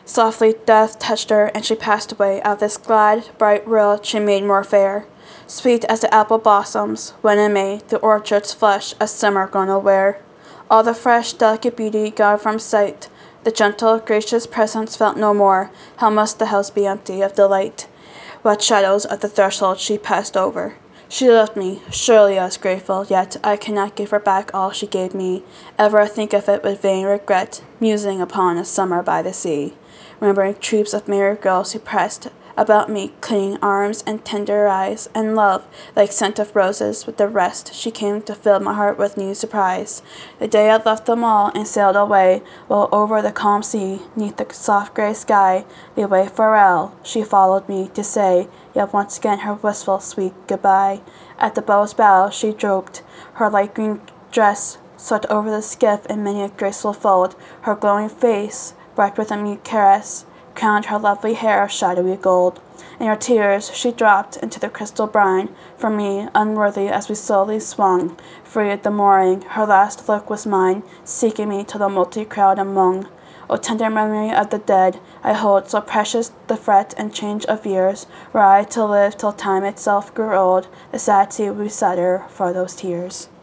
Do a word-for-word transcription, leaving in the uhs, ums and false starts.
Softly death touched her, and she passed away. Out of this glad, bright world she made more fair, sweet as the apple blossoms, when in May the orchards flush as summer gonna wear. All the fresh, delicate beauty gone from sight, the gentle, gracious presence felt no more. How must the house be empty of delight? What shadows of the threshold she passed over. She left me, surely I was grateful, yet I cannot give her back all she gave me. Ever I think of it with vain regret, musing upon a summer by the sea, remembering troops of merry girls who pressed about me, clinging arms and tender eyes, and love, like scent of roses, with the rest she came to fill my heart with new surprise. The day I left them all and sailed away, while over the calm sea, neath the soft gray sky, the way farewell, she followed me to say, yet once again her wistful sweet goodbye. At the boat's bow she drooped, her light green dress swept over the skiff in many a graceful fold, her glowing face, bright with a mute caress, crowned her lovely hair of shadowy gold. And her tears she dropped into the crystal brine, for me, unworthy, as we slowly swung free at the mooring. Her last look was mine, seeking me till the multi-crowd among. O tender memory of the dead, I hold so precious the fret and change of years, were I to live till time itself grew old, the sad sea would be sadder for those tears.